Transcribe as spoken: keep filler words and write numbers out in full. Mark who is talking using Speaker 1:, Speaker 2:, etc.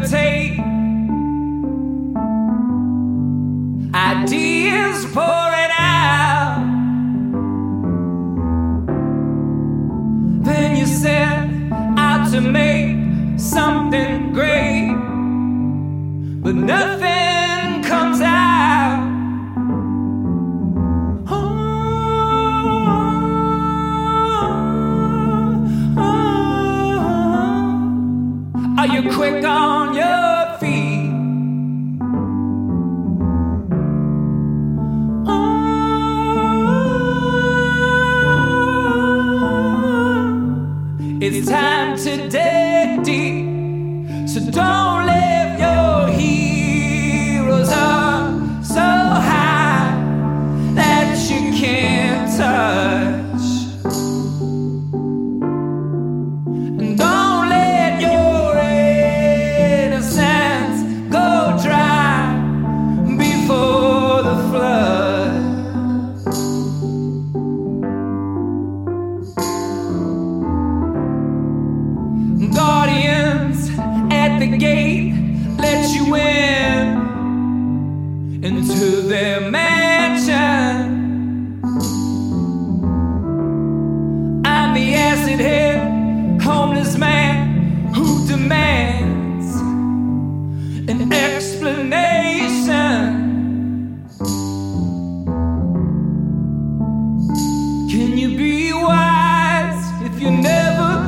Speaker 1: levitate. Ideas pouring out. Then you set out to make something great, but nothing comes out. Oh, oh, oh. Are you quick on your feet? It's time to dig deep, so don't lift your heroes up so high that you can't touch. And don't let your innocence go dry before the flood. Guardians at the gate let you in into their mansion. I'm the acid head homeless man who demands an explanation. Can you be wise if you never